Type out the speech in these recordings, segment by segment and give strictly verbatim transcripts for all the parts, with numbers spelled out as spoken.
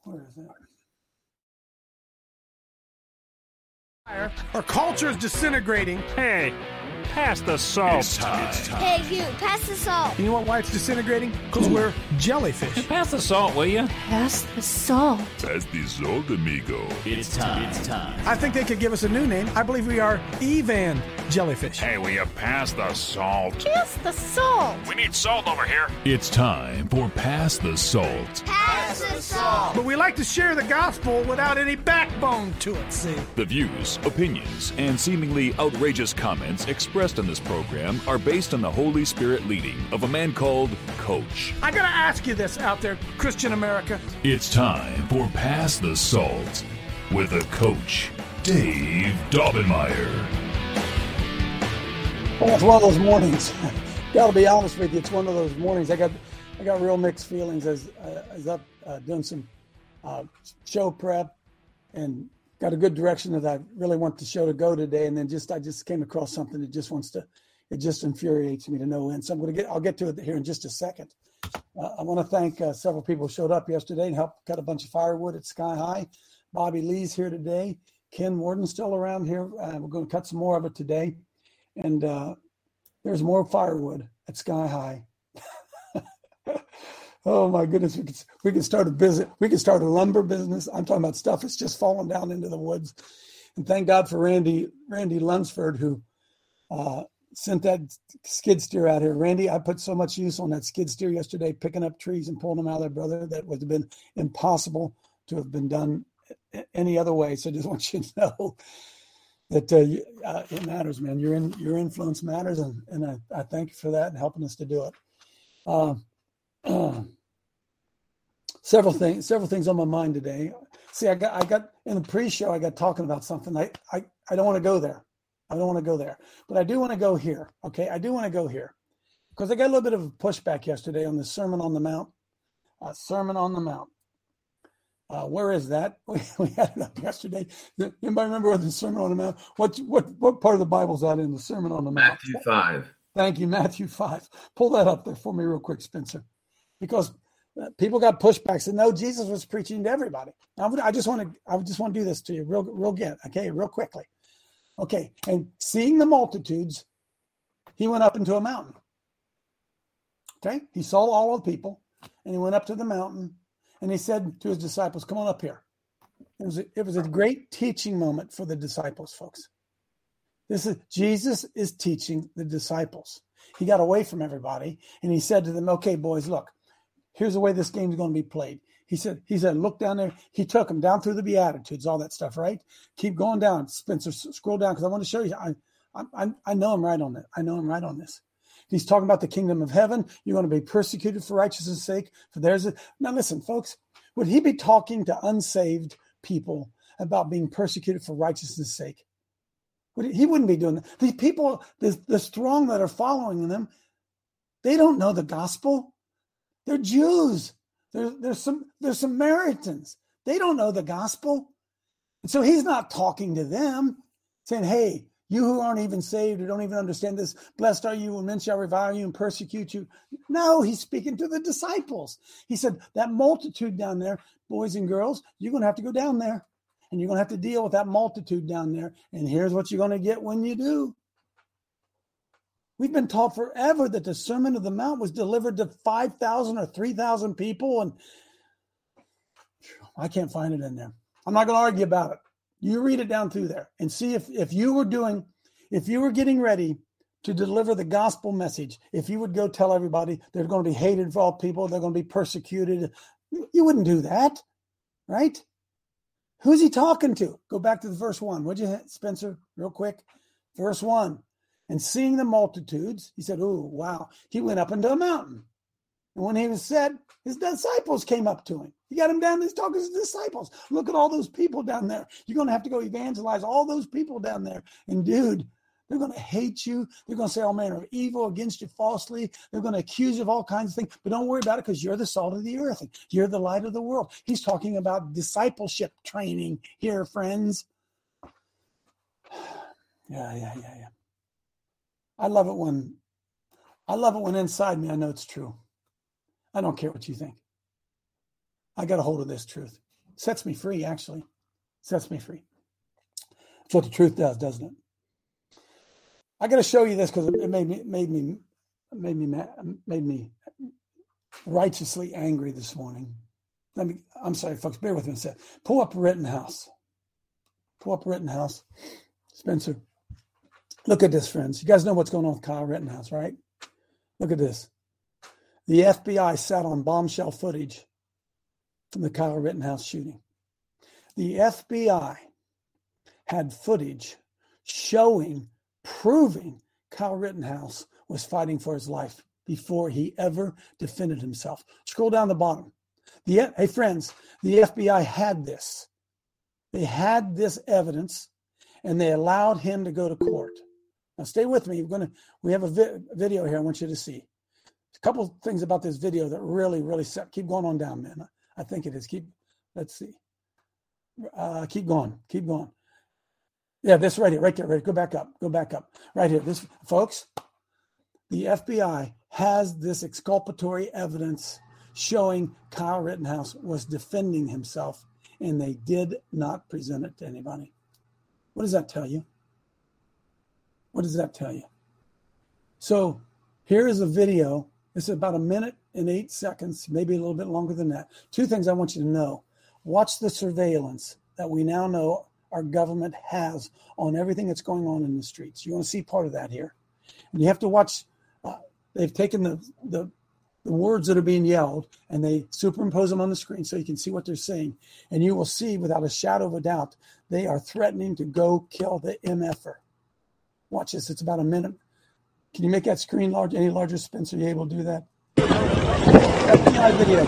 Where is that? Our culture is disintegrating. Hey, pass the salt. It's time. It's time. Hey, you, pass the salt. You know what, why it's disintegrating? Because we're jellyfish. Pass the salt, will you? Pass the salt. Pass the salt, amigo. It's time. It's time. I think they could give us a new name. I believe we are Evan jellyfish. Hey, will you pass the salt? Pass the salt. We need salt over here. It's time for Pass the Salt. Pass the salt. But we like to share the gospel without any backbone to it, see? The views, opinions, and seemingly outrageous comments expressed in this program are based on the Holy Spirit leading of a man called Coach. I gotta ask you this out there, Christian America. It's time for Pass the Salt with a coach, Dave Daubenmire. Well, it's one of those mornings. Got to be honest with you. It's one of those mornings. I got, I got real mixed feelings as uh, as up uh, doing some uh, show prep, and got a good direction that I really want the show to go today. And then just I just came across something that just wants to, it just infuriates me to no end. So I'm going to get, I'll get to it here in just a second. Uh, I want to thank uh, several people who showed up yesterday and helped cut a bunch of firewood at Sky High. Bobby Lee's here today. Ken Warden's still around here. Uh, we're going to cut some more of it today. And uh, there's more firewood at Sky High. Oh my goodness, we could we could start a business. We could start a lumber business. I'm talking about stuff that's just falling down into the woods. And thank God for Randy Randy Lunsford, who uh, sent that skid steer out here. Randy, I put so much use on that skid steer yesterday, picking up trees and pulling them out of there, brother. That would have been impossible to have been done any other way. So I just want you to know that uh, uh, it matters, man. Your in, your influence matters, and, and I, I thank you for that and helping us to do it. Uh, uh, several things, several things on my mind today. See, I got, I got in the pre-show, I got talking about something. I, I, I don't want to go there. I don't want to go there, but I do want to go here. Okay, I do want to go here because I got a little bit of a pushback yesterday on the Sermon on the Mount. Uh, Sermon on the Mount. Uh, where is that? We, we had it up yesterday. Anybody remember what the Sermon on the Mount? What what what part of the Bible's that in the Sermon on the Mount? Matthew five. Thank you, Matthew five. Pull that up there for me real quick, Spencer, because uh, people got pushback. Said no, Jesus was preaching to everybody. I, would, I just want to I just want to do this to you real real get okay, real quickly. Okay, and seeing the multitudes, he went up into a mountain. Okay, he saw all the people, and he went up to the mountain. And he said to his disciples, come on up here. It was a, it was a great teaching moment for the disciples, folks. This is Jesus is teaching the disciples. He got away from everybody and he said to them, okay, boys, look, here's the way this game is going to be played. He said, he said, look down there. He took them down through the Beatitudes, all that stuff, right? Keep going down. Spencer, scroll down because I want to show you. I, I, I know I'm right on it. I know I'm right on this. He's talking about the kingdom of heaven. You're going to be persecuted for righteousness' sake. For there's a now listen, folks. Would he be talking to unsaved people about being persecuted for righteousness' sake? Would he, he wouldn't be doing that. These people, the, the strong that are following them, they don't know the gospel. They're Jews. They're, they're some they're Samaritans. They don't know the gospel, and so he's not talking to them, saying, "Hey, you who aren't even saved or don't even understand this, blessed are you when men shall revile you and persecute you." No, he's speaking to the disciples. He said, that multitude down there, boys and girls, you're going to have to go down there and you're going to have to deal with that multitude down there. And here's what you're going to get when you do. We've been taught forever that the Sermon of the Mount was delivered to five thousand or three thousand people. And I can't find it in there. I'm not going to argue about it. You read it down through there and see if, if you were doing, if you were getting ready to deliver the gospel message, if you would go tell everybody they're going to be hated for all people, they're going to be persecuted, you wouldn't do that, right? Who's he talking to? Go back to the verse one. Would you, Spencer, real quick? Verse one. And seeing the multitudes, he said, oh, wow. He went up into a mountain. And when he was said, his disciples came up to him. He got him down, he's talking to his disciples. Look at all those people down there. You're going to have to go evangelize all those people down there. And dude, they're going to hate you. They're going to say all manner of evil against you falsely. They're going to accuse you of all kinds of things. But don't worry about it because you're the salt of the earth. You're the light of the world. He's talking about discipleship training here, friends. Yeah, yeah, yeah, yeah. I love it when, I love it when inside me I know it's true. I don't care what you think. I got a hold of this truth. Sets me free, actually. Sets me free. That's what the truth does, doesn't it? I got to show you this because it made me made me made me made me righteously angry this morning. Let me. I'm sorry, folks. Bear with me a second. Pull up Rittenhouse. Pull up Rittenhouse. Spencer, look at this, friends. You guys know what's going on with Kyle Rittenhouse, right? Look at this. The F B I sat on bombshell footage from the Kyle Rittenhouse shooting. The F B I had footage showing, proving Kyle Rittenhouse was fighting for his life before he ever defended himself. Scroll down the bottom. The, hey, friends, the F B I had this. They had this evidence, and they allowed him to go to court. Now, stay with me. We're gonna. We have a vi- video here I want you to see. A couple of things about this video that really, really set. Keep going on down, man. I think it is. Keep. Let's see. Uh, keep going. Keep going. Yeah, this right here, right there. Right. Go back up. Go back up. Right here. This, folks. The F B I has this exculpatory evidence showing Kyle Rittenhouse was defending himself, and they did not present it to anybody. What does that tell you? What does that tell you? So here is a video. It's about a minute and eight seconds, maybe a little bit longer than that. Two things I want you to know. Watch the surveillance that we now know our government has on everything that's going on in the streets. You want to see part of that here. And you have to watch. Uh, they've taken the, the the words that are being yelled and they superimpose them on the screen so you can see what they're saying. And you will see without a shadow of a doubt, they are threatening to go kill the M F-er. Watch this. It's about a minute. Can you make that screen large, any larger, Spencer? Are you able to do that? F B I video.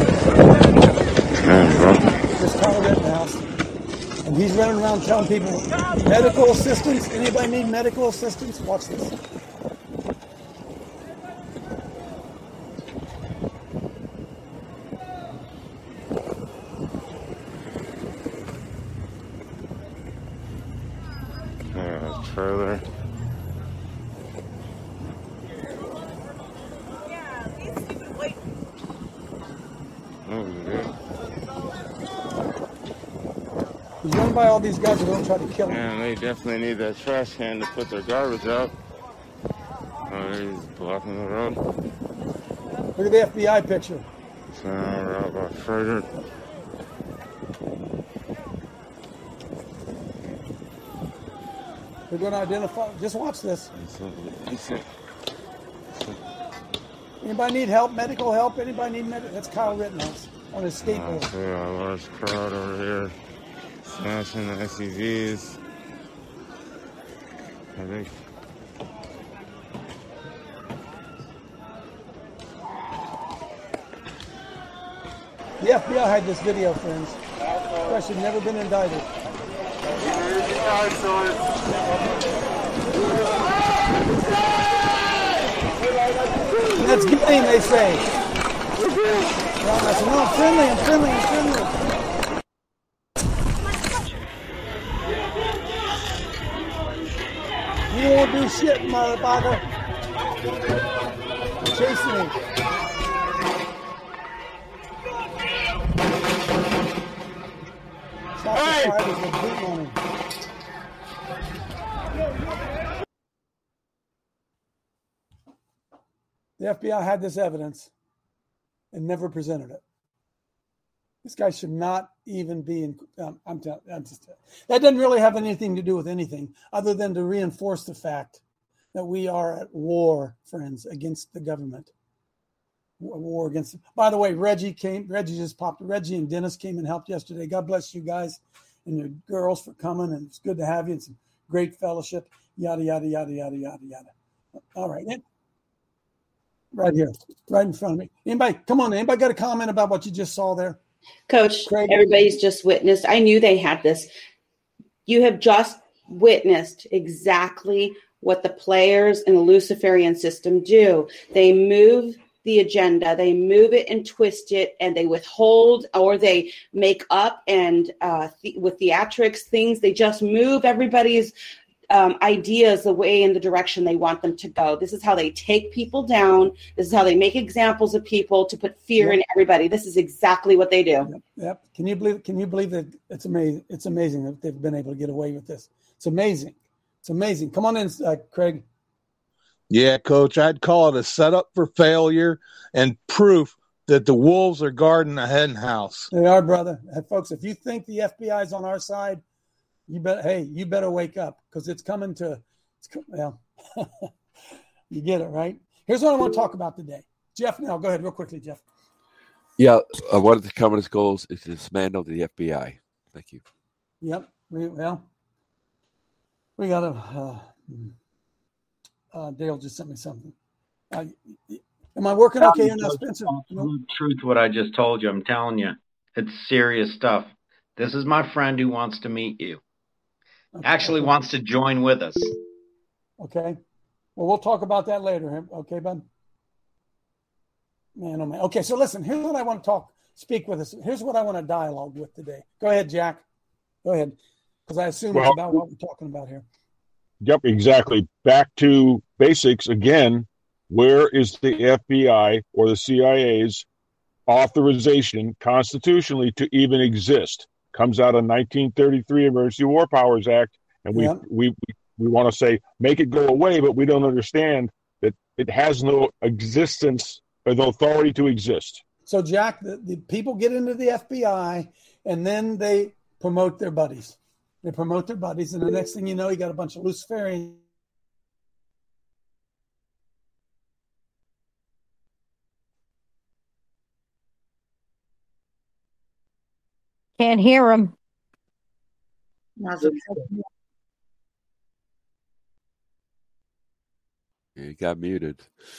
This Kyle Rittenhouse. And he's running around telling people, medical assistance. Anybody need medical assistance? Watch this. Uh, trailer. He's run by all these guys who don't try to kill him. Man, they definitely need that trash can to put their garbage out. Oh, he's blocking the road. Look at the F B I picture. So now we're out by Frederick. They're going to identify. Just watch this. Anybody need help? Medical help? Anybody need medical? That's Kyle Rittenhouse on his skateboard. I see a large crowd over here smashing the S U Vs. I think. The F B I had this video, friends. I should never been indicted. That's game, they say. Well, I said, no, I'm friendly, I'm friendly, I'm friendly. You won't do shit, motherfucker. You're chasing me. Stop the fighters with boot on him. The F B I had this evidence and never presented it. This guy should not even be in. Um, I'm, t- I'm just. That doesn't really have anything to do with anything other than to reinforce the fact that we are at war, friends, against the government. War against. By the way, Reggie came. Reggie just popped. Reggie and Dennis came and helped yesterday. God bless you guys and your girls for coming, and it's good to have you. And some great fellowship. Yada yada yada yada yada yada. All right. Right here, right in front of me. Anybody, come on, anybody got a comment about what you just saw there? Coach, Craig? Everybody's just witnessed. I knew they had this. You have just witnessed exactly what the players in the Luciferian system do. They move the agenda, they move it and twist it, and they withhold or they make up and uh, th- with theatrics things. They just move everybody's um, ideas the way in the direction they want them to go. This is how they take people down. This is how they make examples of people to put fear yep. in everybody. This is exactly what they do. Yep. yep. Can you believe? Can you believe that it's amazing? It's amazing that they've been able to get away with this. It's amazing. It's amazing. Come on in, uh, Craig. Yeah, Coach. I'd call it a setup for failure and proof that the wolves are guarding the hen house. They are, brother. And folks, if you think the F B I is on our side, you bet. Hey, you better wake up because it's coming to. It's, well, you get it right. Here's what I want to talk about today, Jeff. Now, go ahead, real quickly, Jeff. Yeah, uh, one of the communist goals is to dismantle the F B I. Thank you. Yep. We, well, we got to. Uh, uh, Dale just sent me something. Uh, am I working okay here now, Spencer? Absolute truth, what I just told you. I'm telling you, it's serious stuff. This is my friend who wants to meet you. Okay, Actually okay. wants to join with us. Okay. Well, we'll talk about that later. Okay, bud? Man, oh man. Okay, so listen, here's what I want to talk, speak with us. Here's what I want to dialogue with today. Go ahead, Jack. Go ahead. Because I assume well, it's about what we're talking about here. Yep, exactly. Back to basics again. Where is the F B I or the C I A's authorization constitutionally to even exist? Comes out of nineteen thirty-three Emergency War Powers Act, and we yeah. we we, we want to say make it go away, but we don't understand that it has no existence or the authority to exist. So, Jack, the, the people get into the F B I, and then they promote their buddies. They promote their buddies, and the next thing you know, you got a bunch of Luciferians. Can't hear him. He got muted.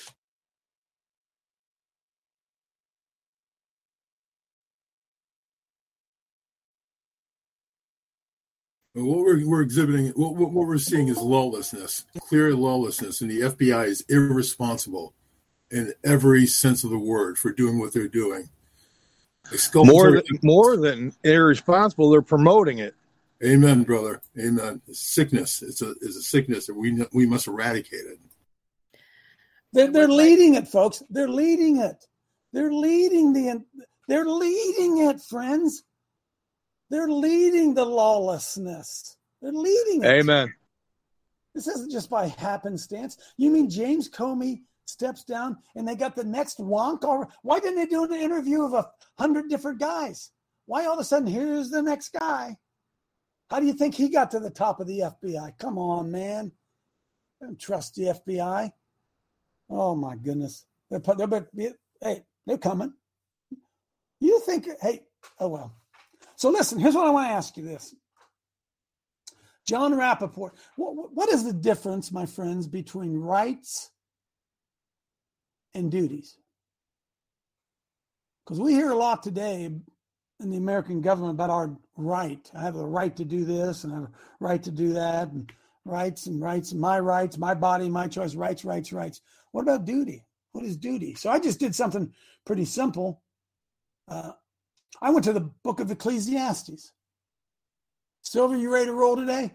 What we're, we're exhibiting, what, what we're seeing is lawlessness, clear lawlessness, and the F B I is irresponsible in every sense of the word for doing what they're doing. More than, more than irresponsible, they're promoting it. Amen, brother. Amen. It's sickness. It's a it's a sickness that we we must eradicate it. They're they're leading it, folks. They're leading it. They're leading the. They're leading it, friends. They're leading the lawlessness. They're leading it. Amen. This isn't just by happenstance. You mean James Comey steps down and they got the next wonk? Or why didn't they do an interview of a hundred different guys? Why all of a sudden here's the next guy? How do you think he got to the top of the F B I? Come on, man. I don't trust the F B I. Oh, my goodness. They're, they're, hey, they're coming. You think, hey, oh, well. So listen, here's what I want to ask you this. John Rappaport, what, what is the difference, my friends, between rights and duties? Because we hear a lot today in the American government about our right. I have a right to do this and I have a right to do that, and rights and rights, and my rights, my body, my choice, rights, rights, rights. What about duty? What is duty? So I just did something pretty simple. Uh, I went to the book of Ecclesiastes. Silver, you ready to roll today?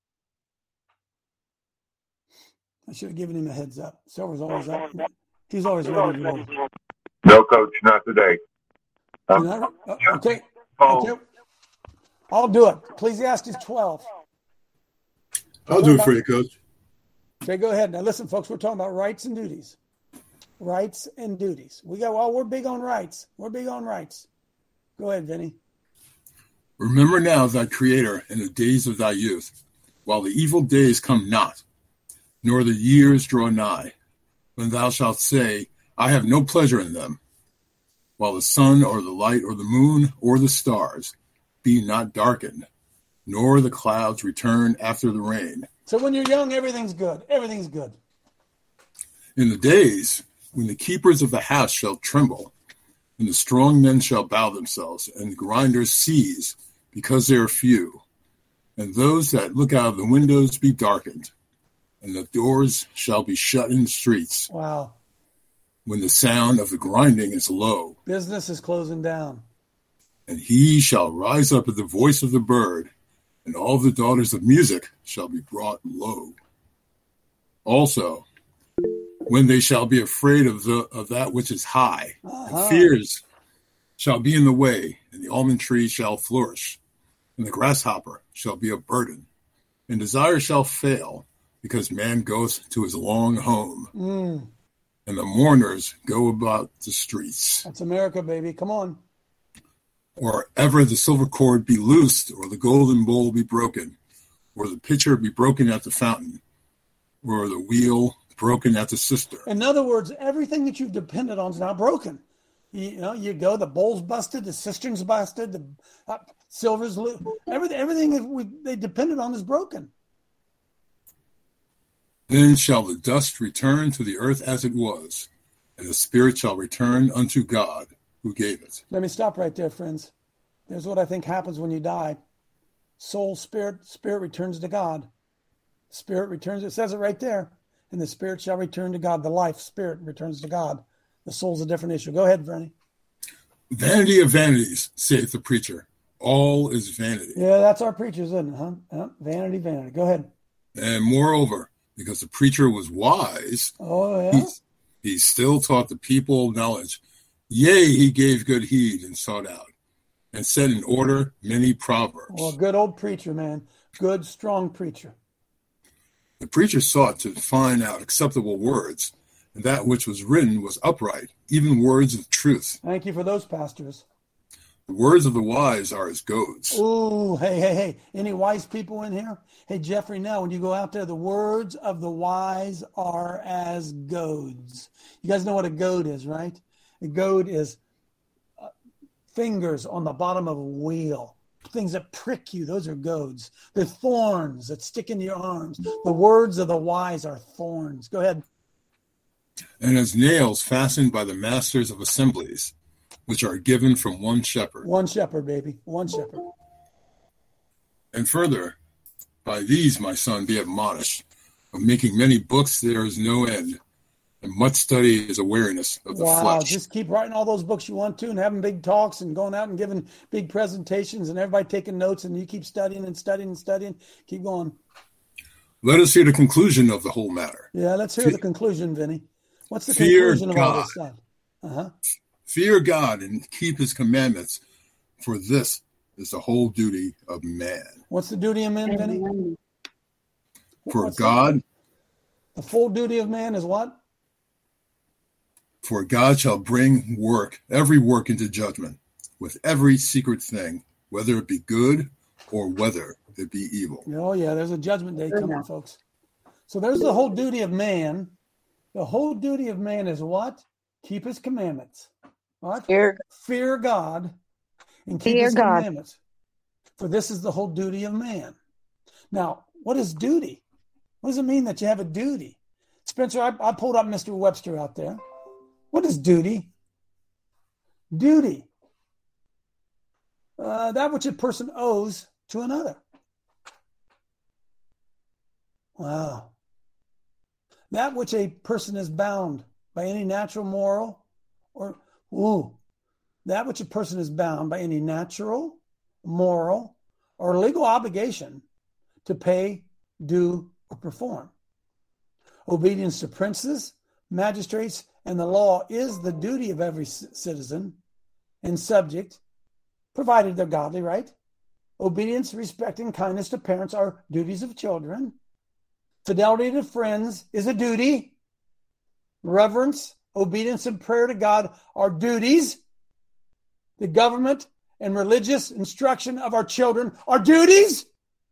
I should have given him a heads up. Silver's always up. He's always ready to roll. No, Coach, not today. Um, not, uh, okay. okay. I'll do it. Ecclesiastes twelve. I'll do it for you, Coach. Okay, go ahead. Now listen, folks, we're talking about rights and duties. Rights and duties. We go, well, we're big on rights. We're big on rights. Go ahead, Vinny. Remember now thy Creator in the days of thy youth, while the evil days come not, nor the years draw nigh, when thou shalt say, I have no pleasure in them, while the sun or the light or the moon or the stars be not darkened, nor the clouds return after the rain. So when you're young, everything's good. Everything's good. In the days when the keepers of the house shall tremble, and the strong men shall bow themselves, and the grinders cease, because they are few, and those that look out of the windows be darkened, and the doors shall be shut in the streets. Wow. When the sound of the grinding is low. Business is closing down. And he shall rise up at the voice of the bird, and all the daughters of music shall be brought low. Also, when they shall be afraid of the of that which is high, Uh-huh. and fears shall be in the way, and the almond tree shall flourish, and the grasshopper shall be a burden, and desire shall fail, because man goes to his long home, Mm, and the mourners go about the streets. that's America, baby. Come on. Or ever the silver cord be loosed, or the golden bowl be broken, or the pitcher be broken at the fountain, or the wheel broken at the cistern. In other words, everything that you've depended on is now broken. You, you know, you go, the bowl's busted, the cistern's busted, the uh, silver's lo- everything. Everything that we, they depended on is broken. Then shall the dust return to the earth as it was, and the spirit shall return unto God who gave it. Let me stop right there, friends. There's what I think happens when you die. Soul, spirit, spirit returns to God. Spirit returns. It says it right there. And the spirit shall return to God. The life spirit returns to God. The soul's a different issue. Go ahead, Vernie. Vanity of vanities, saith the preacher. All is vanity. Yeah, that's our preachers, isn't it? Huh? Huh? Vanity, vanity. Go ahead. And moreover, because the preacher was wise, Oh, yeah. he, he still taught the people knowledge. Yea, he gave good heed and sought out, and set in order many proverbs. Well, good old preacher, man. Good, strong preacher. The preacher sought to find out acceptable words, and that which was written was upright, even words of truth. Thank you for those pastors. The words of the wise are as goads. Ooh, hey, hey, hey. Any wise people in here? Hey, Jeffrey, now when you go out there, the words of the wise are as goads. You guys know what a goad is, right? A goad is uh, fingers on the bottom of a wheel. Things that prick you, those are goads. The thorns that stick into your arms. The words of the wise are thorns. Go ahead. And as nails fastened by the masters of assemblies, which are given from one shepherd. One shepherd, baby. One shepherd. And further, by these, my son, be admonished. Of making many books there is no end, and much study is a weariness of the Wow, flesh. just keep writing all those books you want to and having big talks and going out and giving big presentations and everybody taking notes and you keep studying and studying and studying. Keep going. Let us hear the conclusion of the whole matter. Yeah, let's hear Fe- the conclusion, Vinny. What's the Fear conclusion of all God. this stuff? Uh-huh. Fear God and keep his commandments, for this is the whole duty of man. What's the duty of man, Vinny? For What's God, The full duty of man is what? for God shall bring work, every work into judgment, with every secret thing, whether it be good or whether it be evil. Oh, yeah, there's a judgment day coming, folks. So there's the whole duty of man. The whole duty of man is what? Keep his commandments. What? Fear, Fear God and keep Fear his God. commandments. For this is the whole duty of man. Now, what is duty? What does it mean that you have a duty? Spencer, I, I pulled up Mister Webster out there. What is duty? Duty. Uh, that which a person owes to another. Wow. That which a person is bound by any natural, moral, or, ooh, that which a person is bound by any natural, moral, or legal obligation to pay, do, or perform. Obedience to princes, magistrates, and the law is the duty of every c- citizen and subject, provided they're godly, right? Obedience, respect, and kindness to parents are duties of children. Fidelity to friends is a duty. Reverence, obedience, and prayer to God are duties. The government and religious instruction of our children are duties.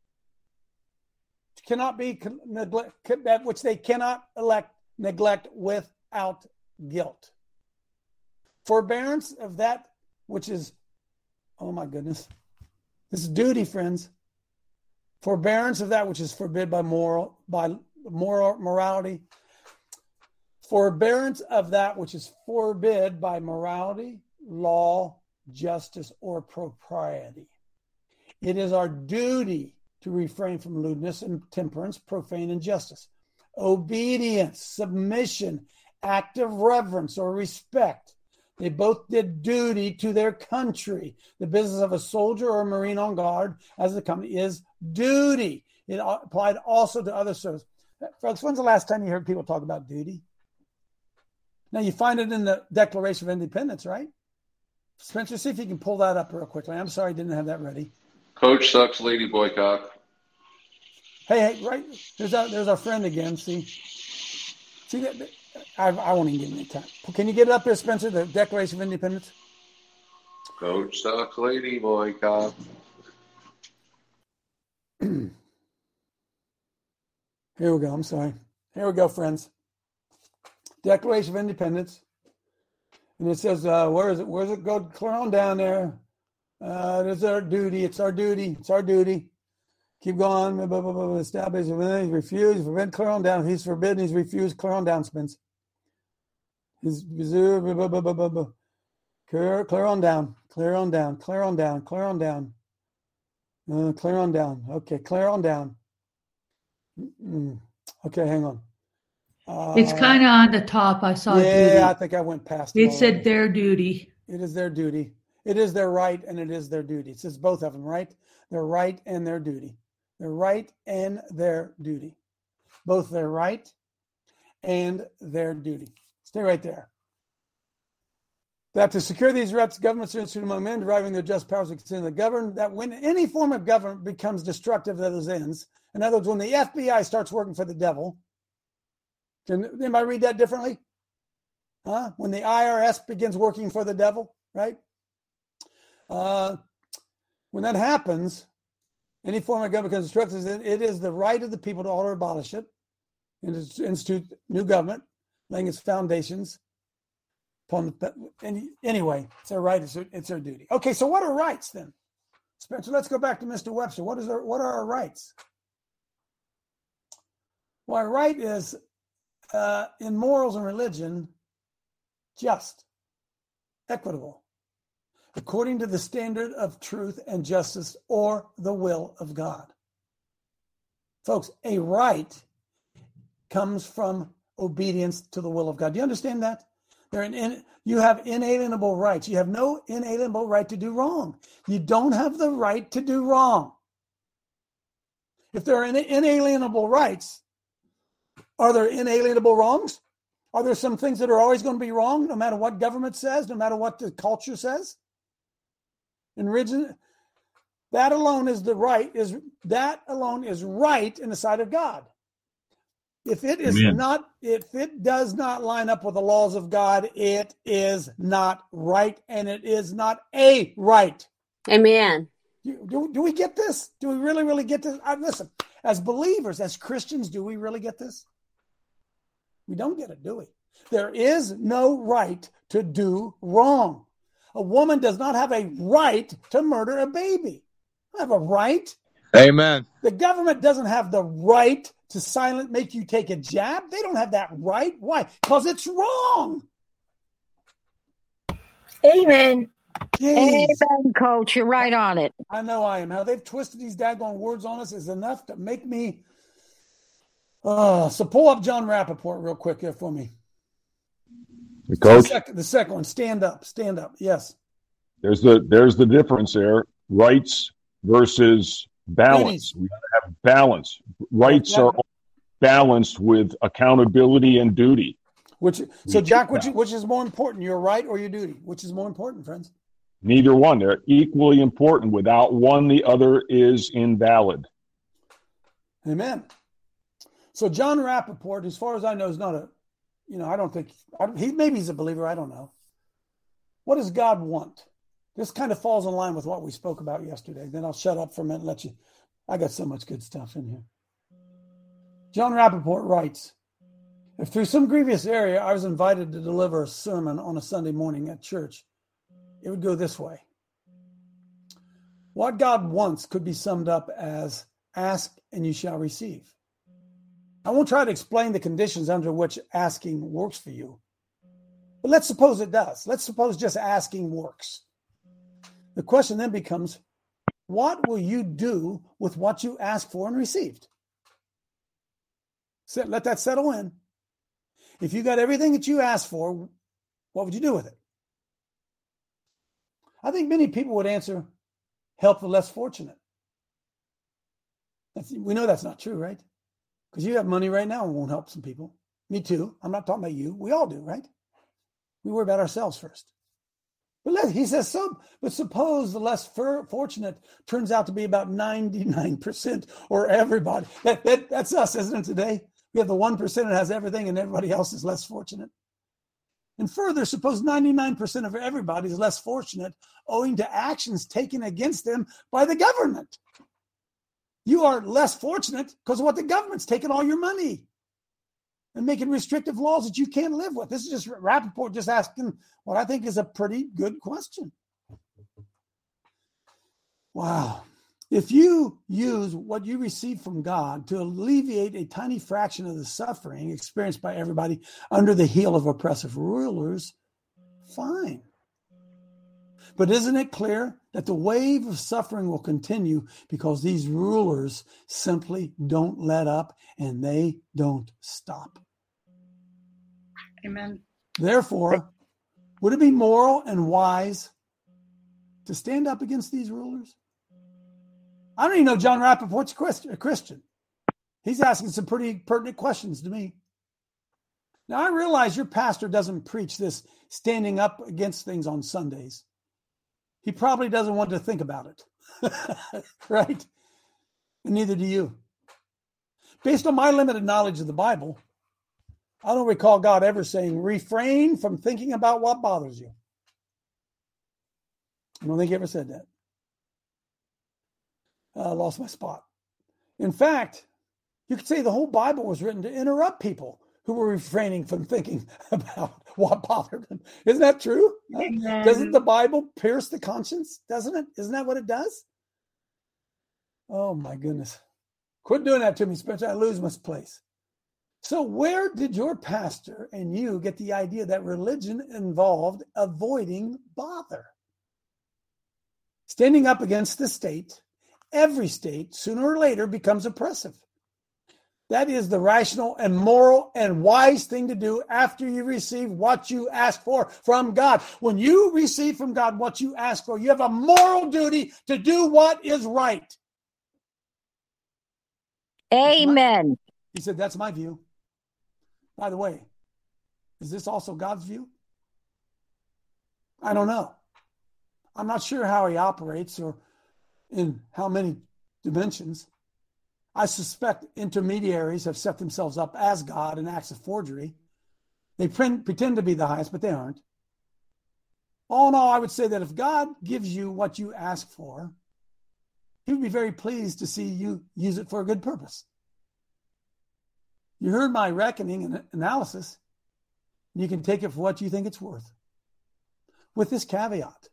Cannot be con- neglect, that which they cannot elect, neglect without guilt. Forbearance of that which is, oh my goodness, this is duty, friends. Forbearance of that which is forbid by moral, by moral morality. Forbearance of that which is forbid by morality, law, justice, or propriety. It is our duty to refrain from lewdness and temperance, profane injustice. Obedience, submission, active reverence or respect They both did duty to their country. The business of a soldier or a Marine on guard as the company is duty. It applied also to other service. Folks, when's the last time you heard people talk about duty? Now, you find it in the Declaration of Independence, right? Spencer, see if you can pull that up real quickly. I'm sorry I didn't have that ready. Coach sucks, lady boycott. Hey, hey, right. There's our, there's our friend again. See? See that? I, I won't even give him any time. Can you get it up here, Spencer, the Declaration of Independence? Coach sucks, lady boycott. Here we go. I'm sorry. Here we go, friends. Declaration of Independence. And it says, uh, where is it? Where's it? Go clear on down there. Uh, it is our duty. It's our duty. It's our duty. Keep going. Blah, blah, blah, blah. Establish. He's refused. Forbid. Clear on down. He's forbidden. He's refused. Clear on down, Spence. He's reserved. Blah, blah, blah, blah, blah. Clear, clear on down. Clear on down. Clear on down. Clear on down. Uh, clear on down. Okay, clear on down. Mm-mm. Okay, hang on. Uh, it's kind of on the top. I saw. Yeah, duty. I think I went past it. It said already. Their duty. It is their duty. It is their right, and it is their duty. It says both of them, right? Their right and their duty. Their right and their duty. Both their right and their duty. Stay right there. That to secure these rights, governments are instituted among men, deriving their just powers to continue to govern. That when any form of government becomes destructive of those ends, in other words, when the F B I starts working for the devil, can anybody read that differently? Huh? When the I R S begins working for the devil, right? Uh, when that happens, any form of government becomes destructive. It is the right of the people to alter or abolish it, and to institute new government, laying its foundations upon the. Any, anyway, it's their right. It's their, it's their duty. Okay, so what are rights then, Spencer? Let's go back to Mister Webster. What is our, what are our rights? Well, our right is uh, in morals and religion, just, equitable, according to the standard of truth and justice or the will of God. Folks, a right comes from obedience to the will of God. Do you understand that? They're an in, you have inalienable rights. You have no inalienable right to do wrong. You don't have the right to do wrong. If there are inalienable rights, are there inalienable wrongs? Are there some things that are always going to be wrong, no matter what government says, no matter what the culture says? In religion, that alone is the right, is that alone is right in the sight of God. If it is Amen. not, if it does not line up with the laws of God, it is not right, and it is not a right. Amen. Do, do, do we get this? Do we really, really get this? I, listen, as believers, as Christians, do we really get this? We don't get it, do we? There is no right to do wrong. A woman does not have a right to murder a baby. They have a right. Amen. The government doesn't have the right to silent make you take a jab. They don't have that right. Why? Because it's wrong. Amen. Jeez. Amen, Coach. You're right on it. I know I am. How they've twisted these daggone words on us is enough to make me. Uh, so pull up John Rappaport real quick here for me. The coach. The second, the second one. Stand up. Stand up. Yes. There's the there's the difference there. Rights versus balance. We got to have balance. Rights yeah. are balanced with accountability and duty. Which so Jack, which which is more important, your right or your duty? Which is more important, friends? Neither one. They're equally important. Without one, the other is invalid. Amen. So John Rappaport, as far as I know, is not a, you know, I don't think, I don't, he maybe he's a believer, I don't know. What does God want? This kind of falls in line with what we spoke about yesterday. Then I'll shut up for a minute and let you, I got so much good stuff in here. John Rappaport writes, if through some grievous area I was invited to deliver a sermon on a Sunday morning at church, it would go this way. What God wants could be summed up as, ask and you shall receive. I won't try to explain the conditions under which asking works for you. But let's suppose it does. Let's suppose just asking works. The question then becomes, what will you do with what you asked for and received? So let that settle in. If you got everything that you asked for, what would you do with it? I think many people would answer, help the less fortunate. That's, we know that's not true, right? Because you have money right now and won't help some people. Me too. I'm not talking about you. We all do, right? We worry about ourselves first. But let, he says, so, but suppose the less for, fortunate turns out to be about ninety-nine percent or everybody. That, that, that's us, isn't it, today? We have the one percent that has everything and everybody else is less fortunate. And further, suppose ninety-nine percent of everybody is less fortunate owing to actions taken against them by the government. You are less fortunate because of what the government's taken all your money and making restrictive laws that you can't live with. This is just Rappaport just asking what I think is a pretty good question. Wow. If you use what you receive from God to alleviate a tiny fraction of the suffering experienced by everybody under the heel of oppressive rulers, fine. But isn't it clear that the wave of suffering will continue because these rulers simply don't let up and they don't stop? Amen. Therefore, would it be moral and wise to stand up against these rulers? I don't even know John Rappaport's a Christian. He's asking some pretty pertinent questions to me. Now, I realize your pastor doesn't preach this standing up against things on Sundays. He probably doesn't want to think about it, right? And neither do you. Based on my limited knowledge of the Bible, I don't recall God ever saying, refrain from thinking about what bothers you. I don't think he ever said that. I uh, lost my spot. In fact, you could say the whole Bible was written to interrupt people who were refraining from thinking about what bothered them. Isn't that true? Uh, doesn't the Bible pierce the conscience? Doesn't it? Isn't that what it does? Oh, my goodness. Quit doing that to me, Spencer. I lose my place. So where did your pastor and you get the idea that religion involved avoiding bother? Standing up against the state, every state, sooner or later, becomes oppressive. That is the rational and moral and wise thing to do after you receive what you ask for from God. When you receive from God what you ask for, you have a moral duty to do what is right. Amen. He said, that's my view. By the way, is this also God's view? I don't know. I'm not sure how he operates or in how many dimensions. I suspect intermediaries have set themselves up as God in acts of forgery. They pretend to be the highest, but they aren't. All in all, I would say that if God gives you what you ask for, he would be very pleased to see you use it for a good purpose. You heard my reckoning and analysis. You can take it for what you think it's worth. With this caveat.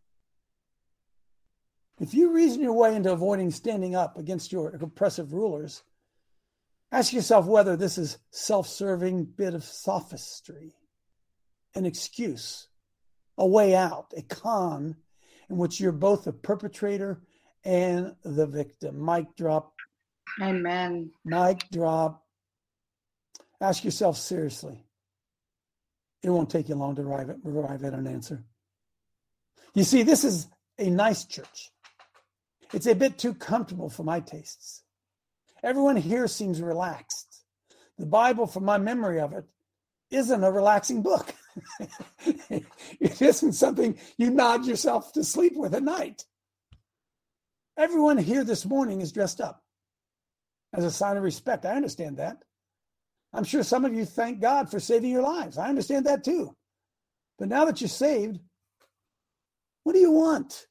If you reason your way into avoiding standing up against your oppressive rulers, ask yourself whether this is self-serving bit of sophistry, an excuse, a way out, a con in which you're both the perpetrator and the victim. Mic drop. Amen. Mic drop. Ask yourself seriously. It won't take you long to arrive at, arrive at an answer. You see, this is a nice church. It's a bit too comfortable for my tastes. Everyone here seems relaxed. The Bible, from my memory of it, isn't a relaxing book. It isn't something you nod yourself to sleep with at night. Everyone here this morning is dressed up as a sign of respect. I understand that. I'm sure some of you thank God for saving your lives. I understand that too. But now that you're saved, what do you want?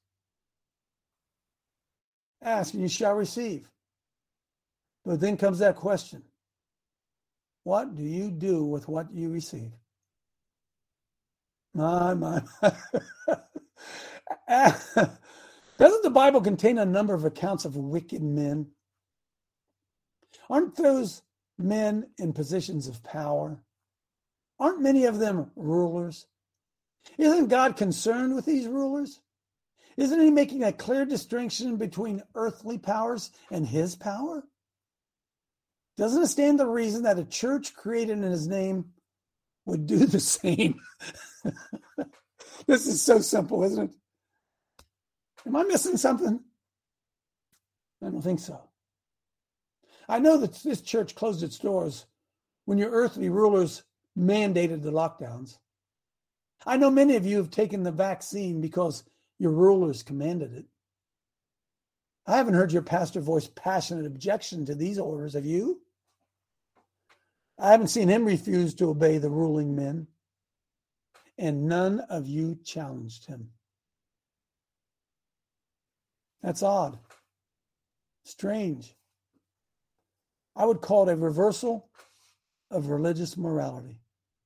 Ask and you shall receive. But then comes that question. What do you do with what you receive? My, my. Doesn't the Bible contain a number of accounts of wicked men? Aren't those men in positions of power? Aren't many of them rulers? Isn't God concerned with these rulers? Isn't he making a clear distinction between earthly powers and his power? Doesn't it stand to reason that a church created in his name would do the same? This is so simple, isn't it? Am I missing something? I don't think so. I know that this church closed its doors when your earthly rulers mandated the lockdowns. I know many of you have taken the vaccine because your rulers commanded it. I haven't heard your pastor voice passionate objection to these orders, have you? I haven't seen him refuse to obey the ruling men, and none of you challenged him. That's odd. Strange. I would call it a reversal of religious morality.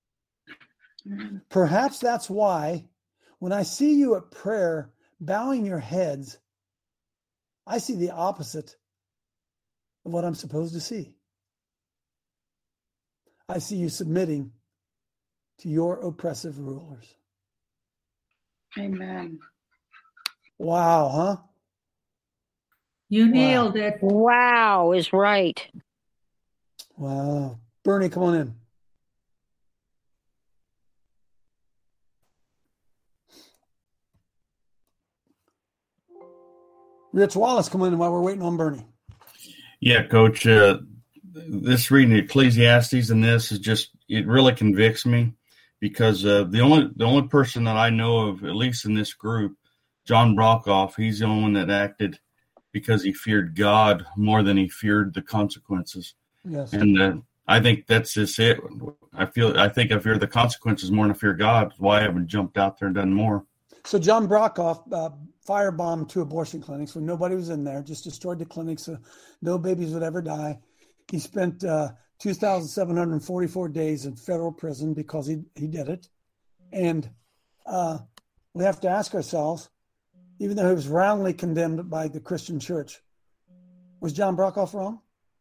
Perhaps that's why when I see you at prayer bowing your heads, I see the opposite of what I'm supposed to see. I see you submitting to your oppressive rulers. Amen. Wow, huh? You nailed it. Wow is right. Wow. Bernie, come on in. Rich Wallace, come in while we're waiting on Bernie. Yeah, Coach. Uh, this reading Ecclesiastes and this is just, it really convicts me because uh, the only the only person that I know of, at least in this group, John Brokoff, he's the only one that acted because he feared God more than he feared the consequences. Yes. And uh, I think that's just it. I feel I think I fear the consequences more than I fear God. Why I haven't jumped out there and done more. So John Brokoff uh, firebombed two abortion clinics when nobody was in there, just destroyed the clinics so no babies would ever die. He spent uh, two thousand seven hundred forty-four days in federal prison because he, he did it. And uh, we have to ask ourselves, even though he was roundly condemned by the Christian church, was John Brokoff wrong?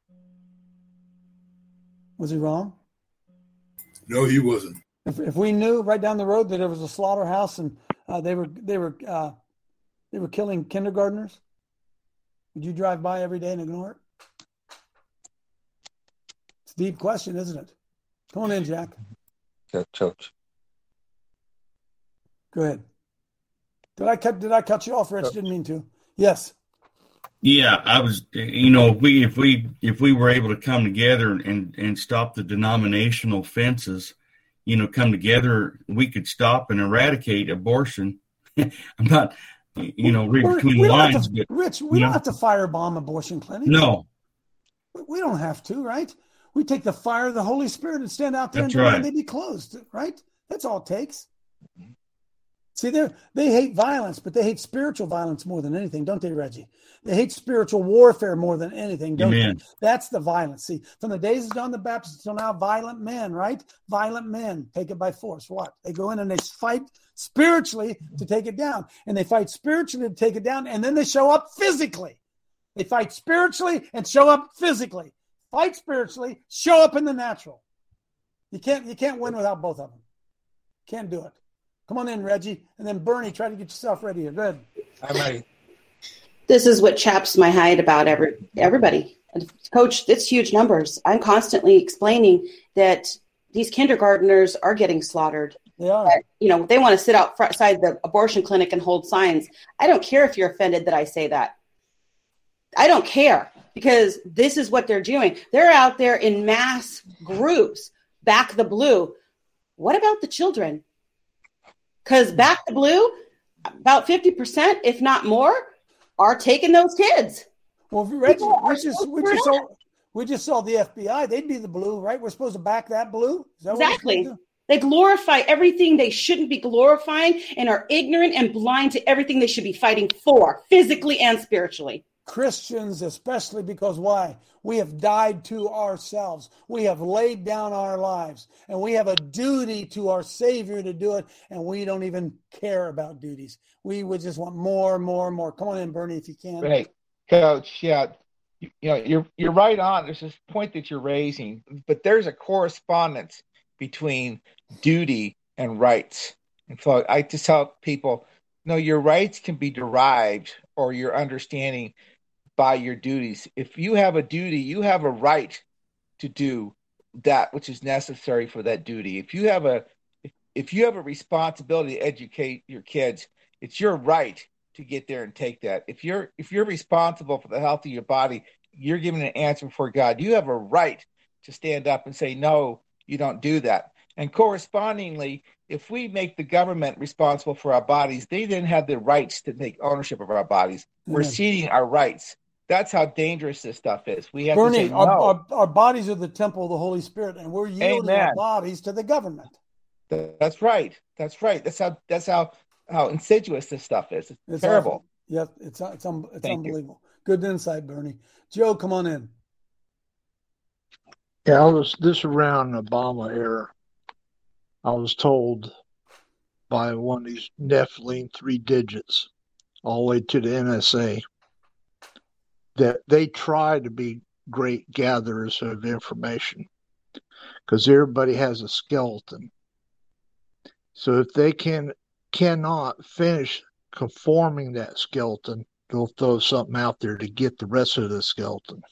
Was he wrong? No, he wasn't. If, if we knew right down the road that there was a slaughterhouse and uh, they were they were uh, they were killing kindergartners, would you drive by every day and ignore it? It's a deep question, isn't it? Come on in, Jack. Coach. Go ahead. Did I cut? Did I cut you off, Rich? Didn't mean to. Yes. Yeah, I was. You know, if we if we if we were able to come together and and stop the denominational fences, you know, come together, we could stop and eradicate abortion. I'm not, you know, read between we the lines, to, but Rich, we don't know, have to firebomb abortion clinics. No, we don't have to, right? We take the fire of the Holy Spirit and stand out there That's and right. demand they be closed, right? That's all it takes. See, they they hate violence, but they hate spiritual violence more than anything, don't they, Reggie? They hate spiritual warfare more than anything, don't Amen. they? That's the violence. See, from the days of John the Baptist until now, violent men, right? Violent men take it by force. What? They go in and they fight spiritually to take it down, and they fight spiritually to take it down, and then they show up physically. They fight spiritually and show up physically. Fight spiritually, show up in the natural. You can't you can't win without both of them. Can't do it. Come on in, Reggie. And then Bernie, try to get yourself ready here. Good. I'm ready. This is what chaps my hide about every everybody. Coach, it's huge numbers. I'm constantly explaining that these kindergartners are getting slaughtered. They are. Uh, you know, they want to sit outside the abortion clinic and hold signs. I don't care if you're offended that I say that. I don't care because this is what they're doing. They're out there in mass groups. Back the blue. What about the children? Because back the blue, about fifty percent, if not more, are taking those kids. Well, Reggie, we just, we, just saw, we just saw the F B I. They'd be the blue, right? We're supposed to back that blue? Is that Exactly. They glorify everything they shouldn't be glorifying and are ignorant and blind to everything they should be fighting for, physically and spiritually. Christians, especially because why? We have died to ourselves. We have laid down our lives, and we have a duty to our Savior to do it, and we don't even care about duties. We would just want more and more and more. Come on in, Bernie, if you can. Right, Coach. Yeah, you, you know, you're you're right on. There's this point that you're raising, but there's a correspondence between duty and rights. And so I just tell people, no, your rights can be derived or your understanding by your duties. If you have a duty, you have a right to do that which is necessary for that duty. If you have a if you have a responsibility to educate your kids, it's your right to to get there and take that. If you're if you're responsible for the health of your body, you're giving an answer before God. You have a right to stand up and say, no, you don't do that. And correspondingly, if we make the government responsible for our bodies, they then have the rights to take ownership of our bodies. We're Amen. ceding our rights. That's how dangerous this stuff is. We have Bernie, to say no. our, our, our bodies are the temple of the Holy Spirit, and we're yielding Amen. our bodies to the government. That's right. That's right. That's how that's how, how insidious this stuff is. It's, It's terrible. awful. Yeah, it's it's, un, it's Thank you. unbelievable. Good insight, Bernie. Joe, come on in. Yeah, I was this around Obama era. I was told by one of these Nephilim three digits all the way to the N S A that they try to be great gatherers of information because everybody has a skeleton. So if they can cannot finish conforming that skeleton, they'll throw something out there to get the rest of the skeleton.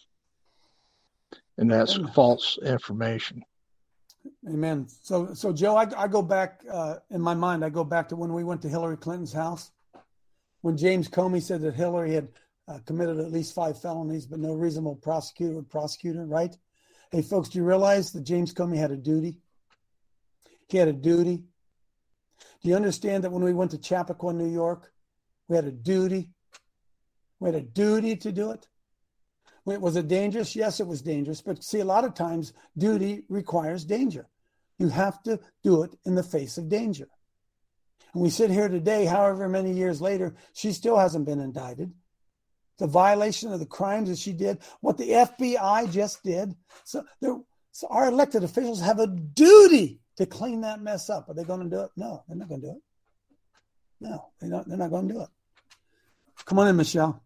And that's Amen. False information. Amen. So, so Joe, I, I go back uh, in my mind. I go back to when we went to Hillary Clinton's house, when James Comey said that Hillary had uh, committed at least five felonies, but no reasonable prosecutor would prosecute her. Right? Hey, folks, do you realize that James Comey had a duty? He had a duty. Do you understand that when we went to Chappaqua, New York, we had a duty? We had a duty to do it. Was it dangerous? Yes, it was dangerous. But see, a lot of times duty requires danger. You have to do it in the face of danger. And we sit here today, however many years later, she still hasn't been indicted. The violation of the crimes that she did, what the F B I just did. So, so our elected officials have a duty to clean that mess up. Are they going to do it? No, they're not going to do it. No, they're not, they're not going to do it. Come on in, Michelle.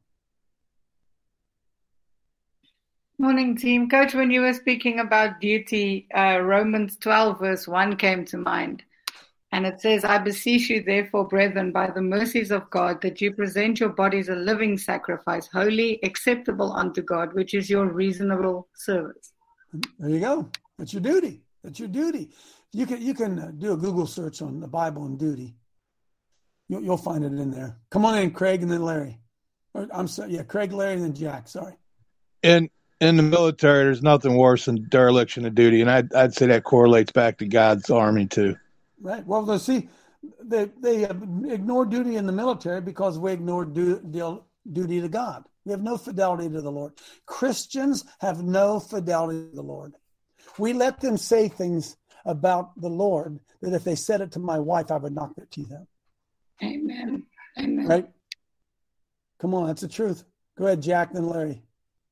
Morning, team. Coach, when you were speaking about duty, uh, Romans twelve, verse one came to mind. And it says, I beseech you, therefore, brethren, by the mercies of God, that you present your bodies a living sacrifice, holy, acceptable unto God, which is your reasonable service. There you go. That's your duty. That's your duty. You can you can do a Google search on the Bible and duty. You'll, you'll find it in there. Come on in, Craig, and then Larry. Or, I'm sorry, yeah, Craig, Larry, and then Jack. Sorry. And in the military, there's nothing worse than dereliction of duty, and I'd, I'd say that correlates back to God's army too. Right. Well, they see, they they ignore duty in the military because we ignore du, du, duty to God. We have no fidelity to the Lord. Christians have no fidelity to the Lord. We let them say things about the Lord that if they said it to my wife, I would knock their teeth out. Amen. Amen. Right? Come on, that's the truth. Go ahead, Jack, then Larry.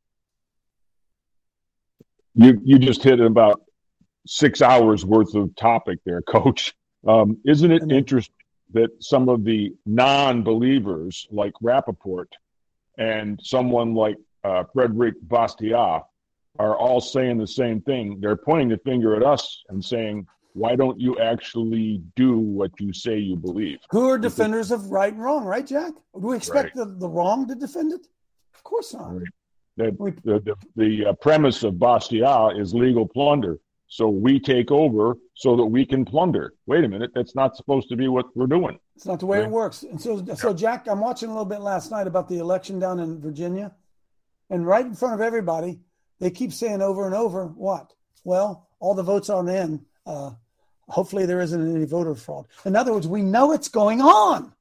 You you just hit about six hours worth of topic there, Coach. Um, isn't it interesting that some of the non-believers like Rappaport and someone like uh, Frederick Bastiat are all saying the same thing? They're pointing the finger at us and saying, why don't you actually do what you say you believe? Who are defenders of right and wrong, right, Jack? Do we expect Right. the, the wrong to defend it? Of course not. Right. The, the, the, the uh, premise of Bastiat is legal plunder. So we take over so that we can plunder. Wait a minute, that's not supposed to be what we're doing. It's not the way Right. it works. And so, so Jack, I'm watching a little bit last night about the election down in Virginia. And right in front of everybody, they keep saying over and over, what? Well, all the votes are in. Uh, hopefully there isn't any voter fraud. In other words, we know it's going on.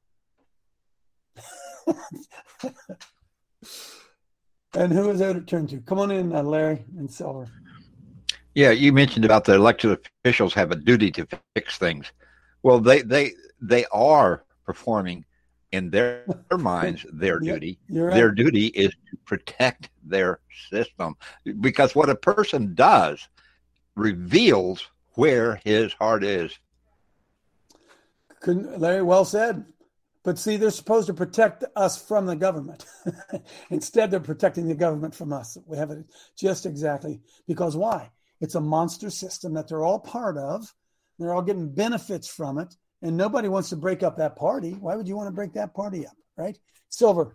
And who is there to turn to? Come on in, uh, Larry and Silver. Yeah, you mentioned about the elected officials have a duty to fix things. Well, they they they are performing in their, their minds their Yeah, duty. you're right. Their duty is to protect their system, because what a person does reveals where his heart is. Couldn't, Larry, well said. But see, they're supposed to protect us from the government. Instead, they're protecting the government from us. We have it just exactly. Because why? It's a monster system that they're all part of. They're all getting benefits from it. And nobody wants to break up that party. Why would you want to break that party up, right? Silver.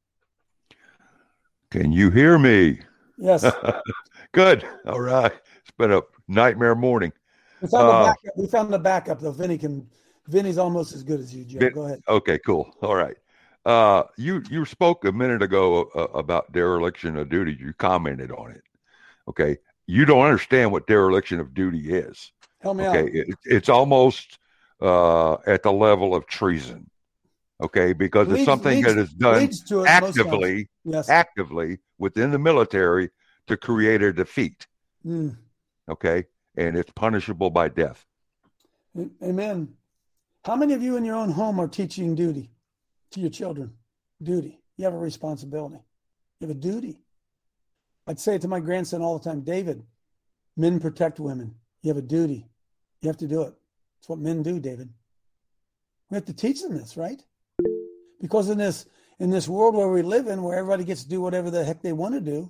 Can you hear me? Yes. Good. All right. It's been a nightmare morning. We found, the Uh, backup. we found the backup, though. Vinny can. Vinny's almost as good as you, Joe. Vin- Go ahead. Okay, cool. All right. Uh, you you spoke a minute ago uh, about dereliction of duty. You commented on it. Okay, you don't understand what dereliction of duty is. Help me okay, out. it, it's almost uh, at the level of treason. Okay, because Leads- it's something leads- that is done leads to it most actively, times. Yes. actively within the military to create a defeat. Mm. Okay, and it's punishable by death. Amen. How many of you in your own home are teaching duty to your children? Duty. You have a responsibility. You have a duty. I'd say it to my grandson all the time, David, men protect women. You have a duty. You have to do it. It's what men do, David. We have to teach them this, right? Because in this in this world where we live in, where everybody gets to do whatever the heck they want to do,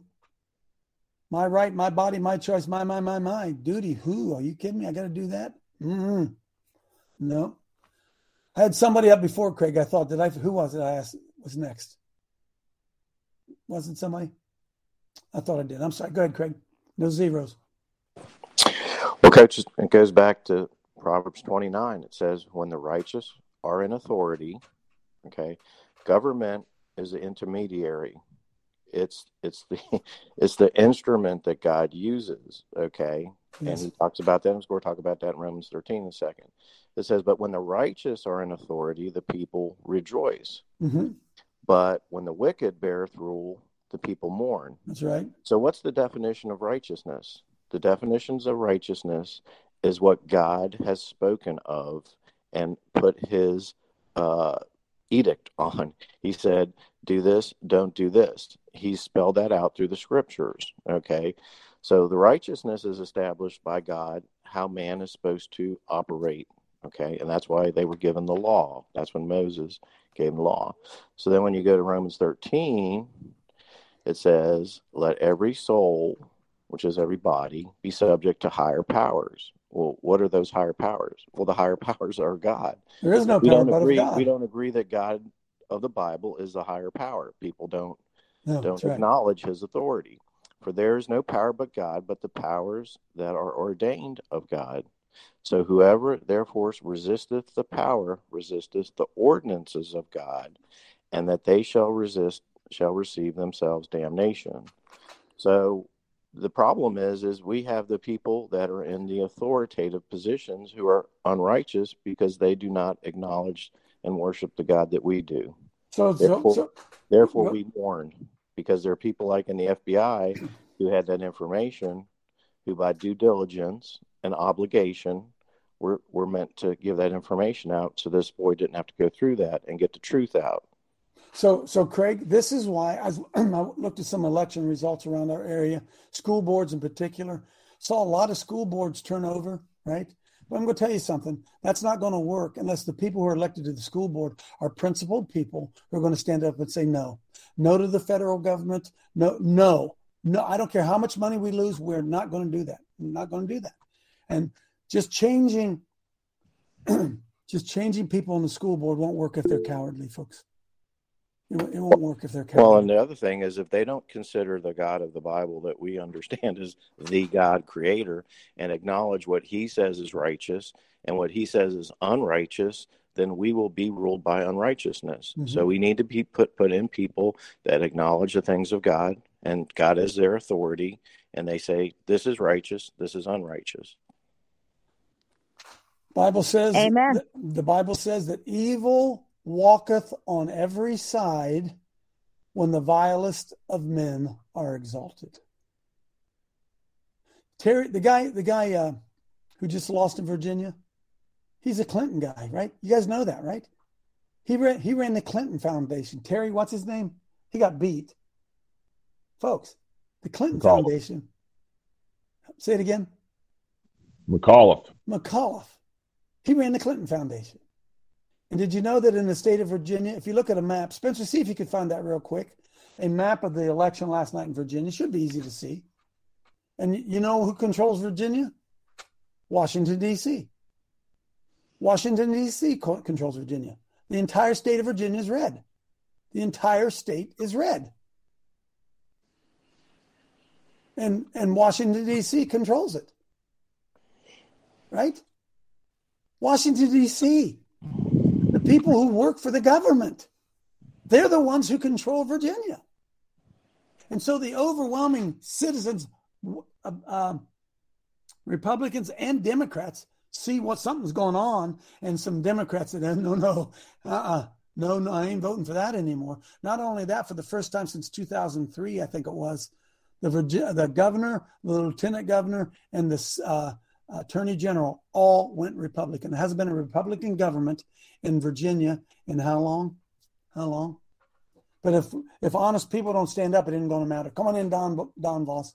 my right, my body, my choice, my, my, my, my, duty. Who? Are you kidding me? I got to do that? Mm-hmm. No. I had somebody up before, Craig. I thought, did I, who was it? I asked, what's next? Wasn't somebody? I thought I did. I'm sorry. Go ahead, Craig. No zeros. Well, Coach, it goes back to Proverbs twenty-nine. It says, when the righteous are in authority, okay, government is the intermediary. It's it's the it's the instrument that God uses, okay? Yes. And he talks about that, and we'll talk about that in Romans thirteen in a second. It says, but when the righteous are in authority, the people rejoice. Mm-hmm. But when the wicked beareth rule, the people mourn. That's right. So what's the definition of righteousness? The definitions of righteousness is what God has spoken of and put his uh, edict on. He said, do this, don't do this. He spelled that out through the scriptures, okay? So the righteousness is established by God, how man is supposed to operate, okay? And that's why they were given the law. That's when Moses gave the law. So then when you go to Romans thirteen, it says, let every soul, which is every body, be subject to higher powers. Well, what are those higher powers? Well, the higher powers are God. There is no we power don't but agree, of God. We don't agree that God of the Bible is the higher power. People don't No, don't that's right. acknowledge his authority. For there is no power but God, but the powers that are ordained of God. So whoever therefore resisteth the power resisteth the ordinances of God, and that they shall resist shall receive themselves damnation. So the problem is, is we have the people that are in the authoritative positions who are unrighteous because they do not acknowledge and worship the God that we do. So, so, Therefore, so therefore we mourn, because there are people like in the F B I who had that information, who by due diligence and obligation were, were meant to give that information out so this boy didn't have to go through that and get the truth out. So, so Craig, this is why I, I looked at some election results around our area, school boards in particular, saw a lot of school boards turn over, right? But I'm going to tell you something. That's not going to work unless the people who are elected to the school board are principled people who are going to stand up and say no. No to the federal government. No, no, no. I don't care how much money we lose. We're not going to do that. We're not going to do that. And just changing, just changing people on the school board won't work if they're cowardly, folks. It won't work if they're cowardly. Well, and the other thing is, if they don't consider the God of the Bible that we understand is the God creator and acknowledge what he says is righteous and what he says is unrighteous, then we will be ruled by unrighteousness. Mm-hmm. So we need to be put, put in people that acknowledge the things of God, and God is their authority, and they say, this is righteous, this is unrighteous. Bible says, Amen. th- the Bible says that evil walketh on every side when the vilest of men are exalted. Terry, the guy, the guy uh, who just lost in Virginia, he's a Clinton guy, right? You guys know that, right? He ran, he ran the Clinton Foundation. Terry, what's his name? He got beat. Folks, the Clinton McAuliffe. Foundation. Say it again. McAuliffe. McAuliffe. He ran the Clinton Foundation. And did you know that in the state of Virginia, if you look at a map, Spencer, see if you could find that real quick, a map of the election last night in Virginia. It should be easy to see. And you know who controls Virginia? Washington, D C Washington, D C controls Virginia. The entire state of Virginia is red. The entire state is red. And, and Washington, D C controls it. Right? Washington, D C The people who work for the government, They're the ones who control Virginia. And so the overwhelming citizens, uh, uh, Republicans and Democrats, see what something's going on, and some Democrats said, no, no, uh-uh, no, no, I ain't voting for that anymore. Not only that, for the first time since two thousand three, I think it was, the Virginia, the governor, the lieutenant governor, and the uh, attorney general all went Republican. There hasn't been a Republican government in Virginia in how long? How long? But if if honest people don't stand up, it isn't going to matter. Come on in, Don Don Voss.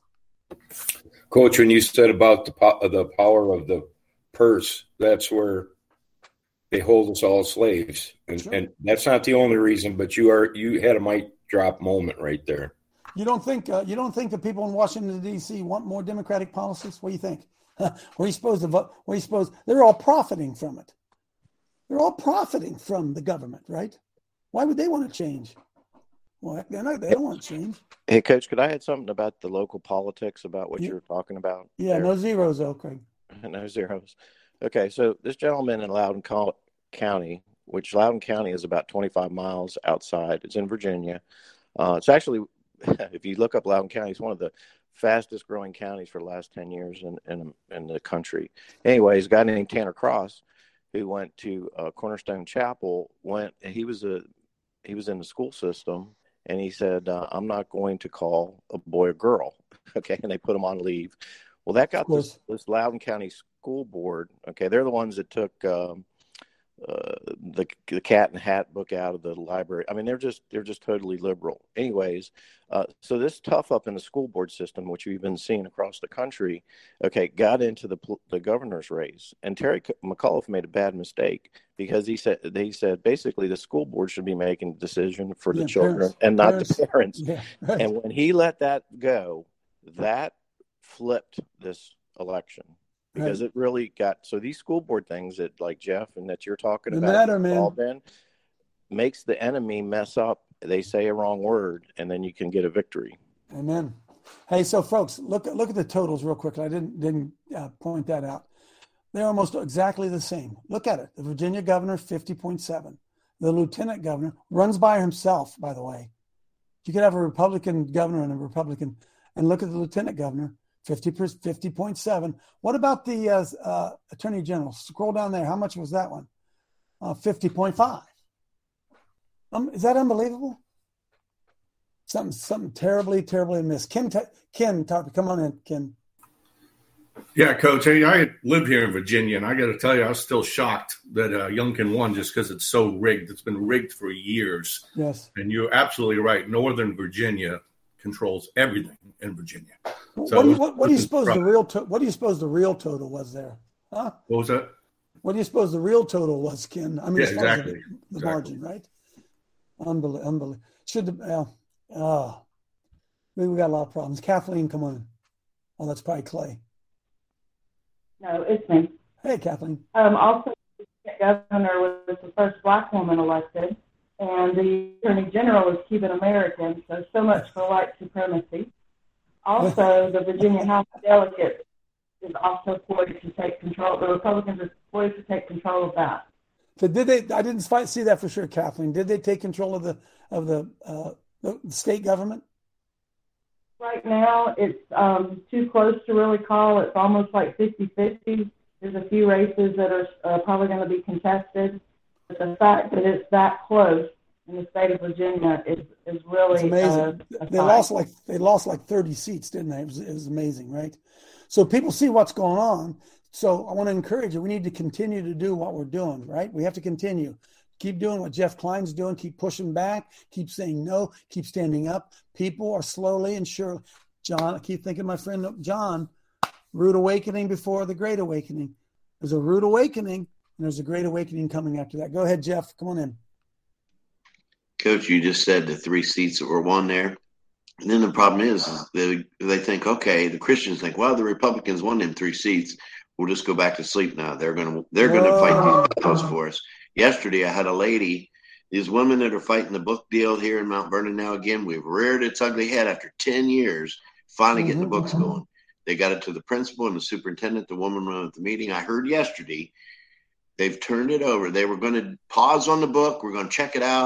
Coach, when you said about the po- the power of the purse, that's where they hold us all slaves, and sure. and that's not the only reason. But you are you had a mic drop moment right there. You don't think uh, you don't think the people in Washington D C want more democratic policies? What do you think? What are you supposed to vote? What are you supposed? They're all profiting from it. They're all profiting from the government, right? Why would they want to change? Well, they're not, they don't want to change. Hey, Coach, could I add something about the local politics about what yeah. you were talking about? Yeah, there? No zeros, though, Craig. No zeros. Okay, so this gentleman in Loudoun County, which Loudoun County is about twenty-five miles outside. It's in Virginia. Uh, it's actually, if you look up Loudoun County, it's one of the fastest growing counties for the last ten years in, in, in the country. Anyways, a guy named Tanner Cross, who went to uh, Cornerstone Chapel, went, he was a, he was in the school system, and he said, uh, I'm not going to call a boy a girl. Okay. And they put him on leave. Well, that got this, this Loudoun County School Board. Okay. They're the ones that took um, uh, the, the Cat and Hat book out of the library. I mean, they're just, they're just totally liberal. Anyways, uh, so this tough up in the school board system, which we've been seeing across the country, okay, got into the the governor's race. And Terry McAuliffe made a bad mistake because he said, they said basically the school board should be making the decision for the yeah, children parents, and not parents. the parents. Yeah, right. And when he let that go, that flipped this election. Because right. it really got, so these school board things that like Jeff and that you're talking the about matter, man. In, makes the enemy mess up. They say a wrong word, and then you can get a victory. Amen. Hey, so folks, look look at the totals real quickly. I didn't didn't uh, point that out. They're almost exactly the same. Look at it. The Virginia governor, fifty point seven. The lieutenant governor runs by himself, by the way. You could have a Republican governor and a Republican, and look at the lieutenant governor. fifty point seven. What about the uh, uh, attorney general? Scroll down there. How much was that one? Uh, fifty point five. Um, is that unbelievable? Something, something terribly, terribly amiss. Ken, Ken, talk, come on in, Ken. Yeah, Coach. Hey, I live here in Virginia, and I got to tell you, I was still shocked that uh, Youngkin won just because it's so rigged. It's been rigged for years. Yes. And you're absolutely right. Northern Virginia controls everything in Virginia. So what do you, what, what do you suppose the real to, what do you suppose the real total was there? Huh? What was that? What do you suppose the real total was, Ken? I mean, yeah, exactly. The, the exactly. margin, right? Unbelievable. Unbelievable. Should the uh, uh, we got a lot of problems. Kathleen, come on. Oh, that's probably Clay. No, it's me. Hey, Kathleen. Um, also, the governor was the first black woman elected, and the attorney general is Cuban American. So, so much for white supremacy. Also, the Virginia House of Delegates is also poised to take control. The Republicans are poised to take control of that. So did they? I didn't see that for sure, Kathleen. Did they take control of the of the, uh, the state government? Right now, it's um, too close to really call. It's almost like fifty-fifty. There's a few races that are uh, probably going to be contested. But the fact that it's that close in the state of Virginia is is really it's amazing. Uh, they lost like they lost like thirty seats, didn't they? It was, it was amazing, right? So people see what's going on. So I want to encourage you. We need to continue to do what we're doing, right? We have to continue. Keep doing what Jeff Klein's doing. Keep pushing back. Keep saying no. Keep standing up. People are slowly and surely. John, I keep thinking of my friend John, rude awakening before the great awakening. There's a rude awakening, and there's a great awakening coming after that. Go ahead, Jeff. Come on in. Coach, you just said the three seats that were won there. And then the problem is, is they, they think, okay, the Christians think, well, the Republicans won them three seats. We'll just go back to sleep now. They're gonna they're gonna Whoa. fight these battles for us. Yesterday, I had a lady. These women that are fighting the book deal here in Mount Vernon now again. We've reared its ugly head after ten years. Finally, getting mm-hmm. the books going. They got it to the principal and the superintendent. The woman ran at the meeting. I heard yesterday they've turned it over. They were going to pause on the book. We're going to check it out.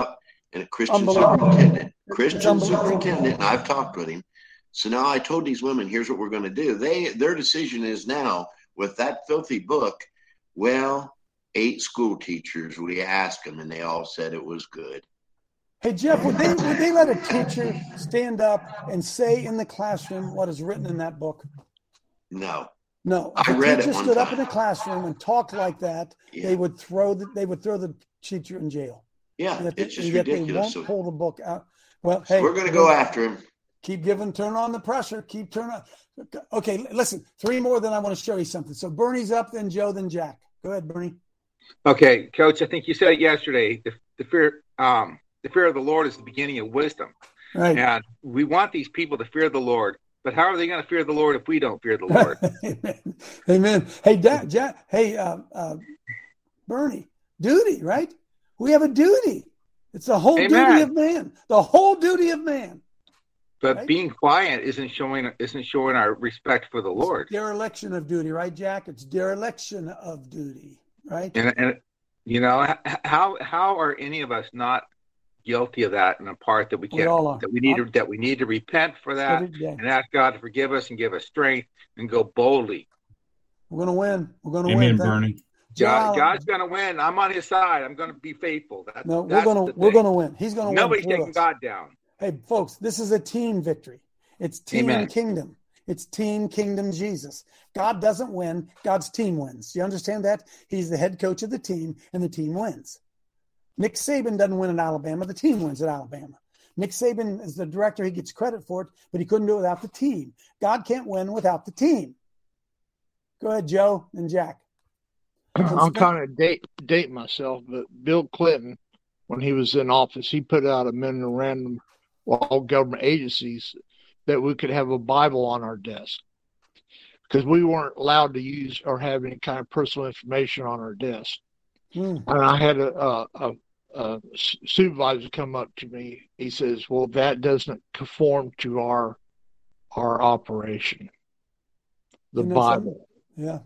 and a Christian superintendent. Christian superintendent, and I've talked with him. So now I told these women, here's what we're going to do. They Their decision is now, with that filthy book, well, eight school teachers, we asked them, and they all said it was good. Hey, Jeff, would they, would they let a teacher stand up and say in the classroom what is written in that book? No. No. I If a read teacher it one stood time. up in the classroom and talked like that, Yeah. they would throw the, they would throw the teacher in jail. Yeah, And yet they- it's just and yet ridiculous. They won't pull the book out. Well, So hey, we're going to go after him. Keep giving, turn on the pressure. Keep turning on. Okay, listen, three more, then I want to show you something. So Bernie's up, then Joe, then Jack. Go ahead, Bernie. Okay, Coach, I think you said it yesterday. The, the fear, um, the fear of the Lord is the beginning of wisdom. Right. And we want these people to fear the Lord. But how are they going to fear the Lord if we don't fear the Lord? Amen. Amen. Hey, Jack, Jack, hey, uh, uh, Bernie, duty, right? We have a duty. It's the whole Amen. duty of man. The whole duty of man. But Right. being quiet isn't showing isn't showing our respect for the Lord. Dereliction of duty, right, Jack? It's dereliction of duty, right? And, and you know, h- how how are any of us not guilty of that in a part that we We can't all are. that we need to that we need to repent for that Every day. and ask God to forgive us and give us strength and go boldly. We're going to win. We're going to Amen, win. Thank- Bernie. God, Joe, God's going to win. I'm on His side. I'm going to be faithful. That's, no, we're that's going the to we're thing. going to win. He's going to win. Nobody's through taking us. God down. Hey, folks, this is a team victory. It's team Amen. kingdom. It's team kingdom Jesus. God doesn't win. God's team wins. You understand that? He's the head coach of the team, and the team wins. Nick Saban doesn't win at Alabama. The team wins at Alabama. Nick Saban is the director. He gets credit for it, but he couldn't do it without the team. God can't win without the team. Go ahead, Joe and Jack. I'm kind of date date myself, but Bill Clinton, when he was in office, he put out a memorandum to all government agencies that we could have a Bible on our desk because we weren't allowed to use or have any kind of personal information on our desk. Hmm. And I had a, a, a, a supervisor come up to me. He says, "Well, that doesn't conform to our our operation, the Isn't that Bible." something? Yeah.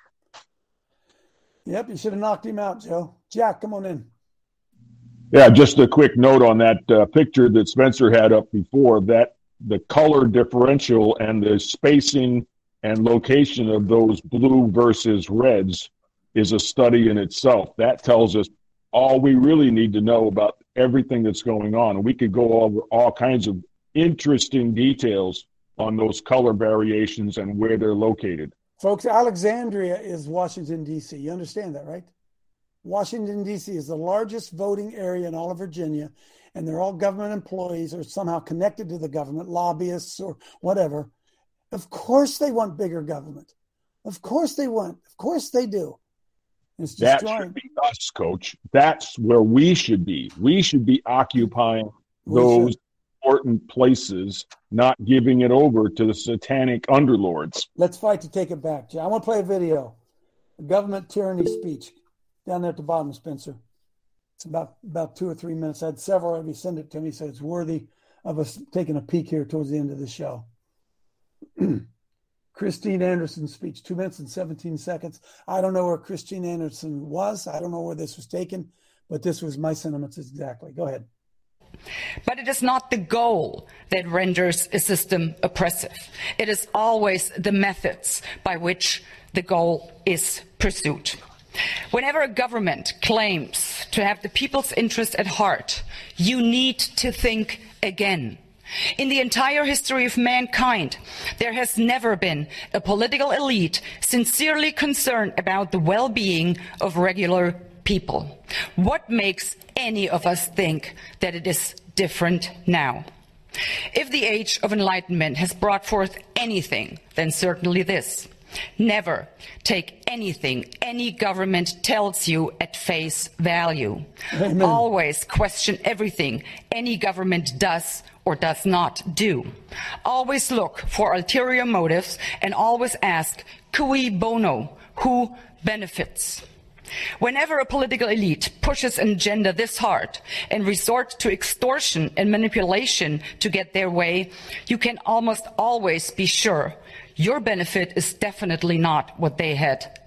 Yep, you should have knocked him out, Joe. Jack, come on in. Yeah, just a quick note on that uh, picture that Spencer had up before, that the color differential and the spacing and location of those blue versus reds is a study in itself. That tells us all we really need to know about everything that's going on. And we could go over all kinds of interesting details on those color variations and where they're located. Folks, Alexandria is Washington, D C. You understand that, right? Washington, D C is the largest voting area in all of Virginia, and they're all government employees or somehow connected to the government, lobbyists or whatever. Of course they want bigger government. Of course they want. Of course they do. It's That destroying. should be us, Coach. That's where we should be. We should be occupying We those should. important places, not giving it over to the satanic underlords. Let's fight to take it back. I want to play a video, a government tyranny speech down there at the bottom, Spencer. It's about, about two or three minutes. I had several of you send it to me, so it's worthy of us taking a peek here towards the end of the show. Christine Anderson's speech, two minutes and seventeen seconds. I don't know where Christine Anderson was. I don't know where this was taken, but this was my sentiments exactly. Go ahead. But it is not the goal that renders a system oppressive. It is always the methods by which the goal is pursued. Whenever a government claims to have the people's interest at heart, you need to think again. In the entire history of mankind, there has never been a political elite sincerely concerned about the well-being of regular people. What makes any of us think that it is different now? If the age of enlightenment has brought forth anything, then certainly this. Never take anything any government tells you at face value. Amen. Always question everything any government does or does not do. Always look for ulterior motives and always ask, cui bono, who benefits? Whenever a political elite pushes an agenda this hard and resorts to extortion and manipulation to get their way, you can almost always be sure your benefit is definitely not what they had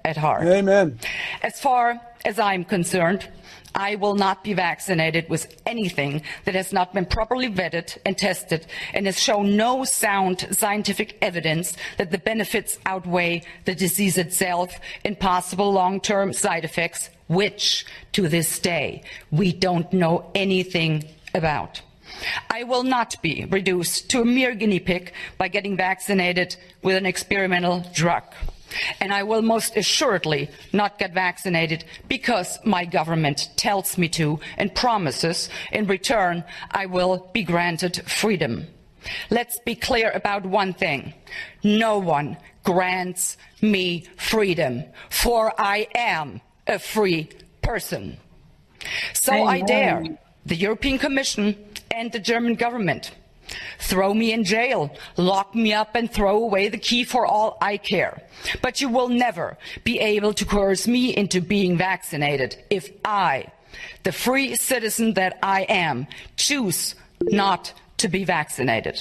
at heart. Amen. As far as I'm concerned, I will not be vaccinated with anything that has not been properly vetted and tested and has shown no sound scientific evidence that the benefits outweigh the disease itself and possible long-term side effects, which, to this day, we don't know anything about. I will not be reduced to a mere guinea pig by getting vaccinated with an experimental drug. And I will most assuredly not get vaccinated because my government tells me to and promises in return I will be granted freedom. Let's be clear about one thing. No one grants me freedom, for I am a free person. So Amen. I dare the European Commission and the German government throw me in jail, lock me up, and throw away the key for all I care. But you will never be able to coerce me into being vaccinated if I, the free citizen that I am, choose not to be vaccinated.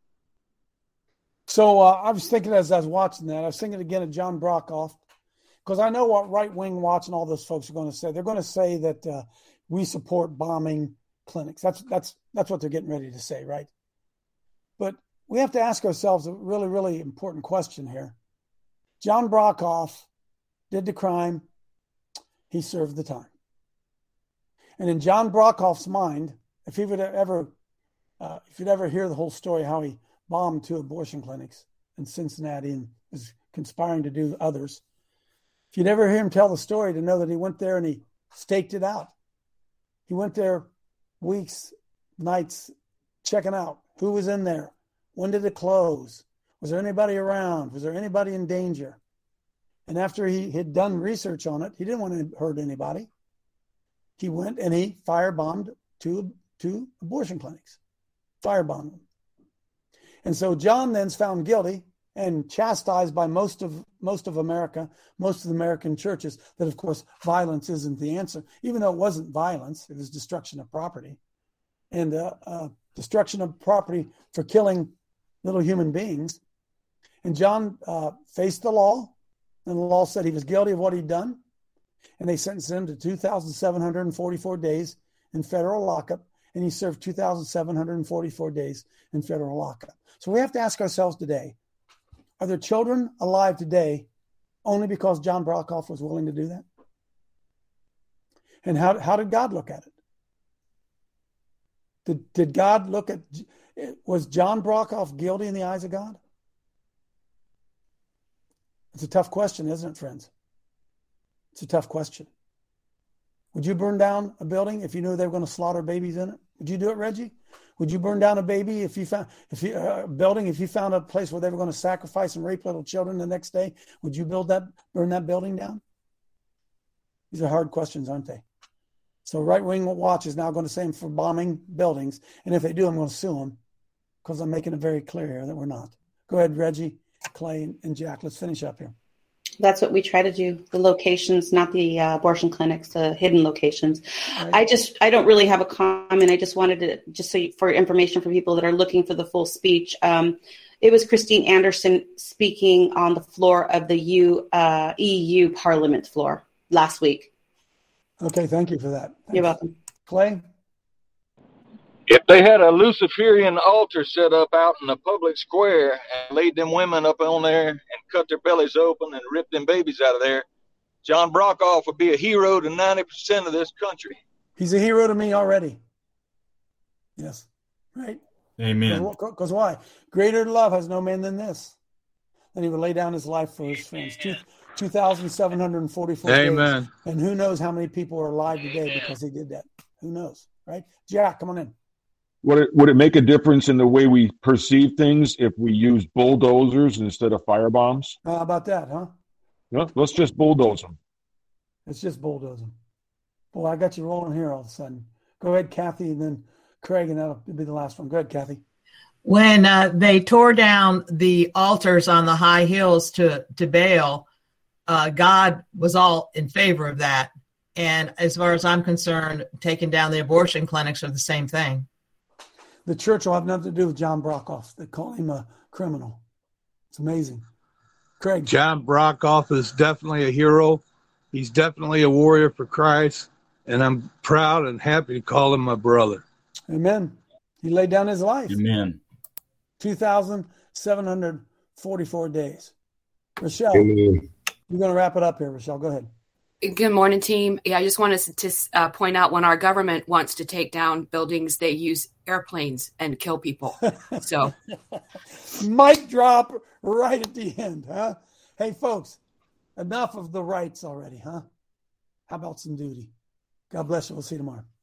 So uh, I was thinking as I was watching that, I was thinking again of John Brokaw, because I know what Right Wing Watch and all those folks are going to say. They're going to say that uh, we support bombing clinics. That's that's that's what they're getting ready to say, right? But we have to ask ourselves a really, really important question here. John Brokaw did the crime. He served the time. And in John Brokaw's mind, if he would ever, uh, if you'd ever hear the whole story, how he bombed two abortion clinics in Cincinnati and was conspiring to do others, if you'd ever hear him tell the story, to know that he went there and he staked it out. He went there weeks, nights, checking out who was in there. When did it close? Was there anybody around? Was there anybody in danger? And after he had done research on it, he didn't want to hurt anybody. He went and he firebombed two, two abortion clinics. Firebombed them. And so John then's found guilty and chastised by most of most of America, most of the American churches, that of course violence isn't the answer. Even though it wasn't violence, it was destruction of property. And uh, uh, destruction of property for killing little human beings. And John uh, faced the law, and the law said he was guilty of what he'd done. And they sentenced him to two thousand seven hundred forty-four days in federal lockup, and he served two thousand seven hundred forty-four days in federal lockup. So we have to ask ourselves today, are there children alive today only because John Brokaw was willing to do that? And how, how did God look at it? Did, did God look at, was John Brokaw guilty in the eyes of God? It's a tough question, isn't it, friends? It's a tough question. Would you burn down a building if you knew they were going to slaughter babies in it? Would you do it, Reggie? Would you burn down a baby if you found if you uh, a building if you found a place where they were going to sacrifice and rape little children the next day? Would you build that burn that building down? These are hard questions, aren't they? So Right Wing Watch is now going to say I'm for bombing buildings, and if they do, I'm going to sue them because I'm making it very clear here that we're not. Go ahead, Reggie, Clay, and Jack. Let's finish up here. That's what we try to do. The locations, not the uh, abortion clinics, the hidden locations. Right. I just, I don't really have a comment. I just wanted to, just so you, for information for people that are looking for the full speech. Um, it was Christine Anderson speaking on the floor of the U, uh, E U Parliament floor last week. Okay, thank you for that. Thanks. You're welcome. Clay? If they had a Luciferian altar set up out in the public square and laid them women up on there and cut their bellies open and ripped them babies out of there, John Brokaw would be a hero to ninety percent of this country. He's a hero to me already. Yes. Right? Amen. Because why? Greater love has no man than this. Then he would lay down his life for his friends. Two, two thousand seven hundred forty-four Amen. days. And who knows how many people are alive today because he did that. Who knows? Right? Jack, come on in. Would it, would it make a difference in the way we perceive things if we use bulldozers instead of firebombs? How about that, huh? No, let's just bulldoze them. It's just bulldozing. Boy, I got you rolling here all of a sudden. Go ahead, Kathy, and then Craig, and that'll be the last one. Go ahead, Kathy. When uh, they tore down the altars on the high hills to, to Baal, uh, God was all in favor of that. And as far as I'm concerned, taking down the abortion clinics are the same thing. The church will have nothing to do with John Brokaw. They call him a criminal. It's amazing. Craig. John Brockhoff is definitely a hero. He's definitely a warrior for Christ, and I'm proud and happy to call him my brother. Amen. He laid down his life. Amen. two thousand seven hundred forty-four days. Rochelle, Amen. you're going to wrap it up here, Rochelle. Go ahead. Good morning, team. Yeah, I just wanted to uh, point out when our government wants to take down buildings, they use airplanes and kill people. So, mic drop right at the end, huh? Hey, folks, enough of the rights already, huh? How about some duty? God bless you. We'll see you tomorrow.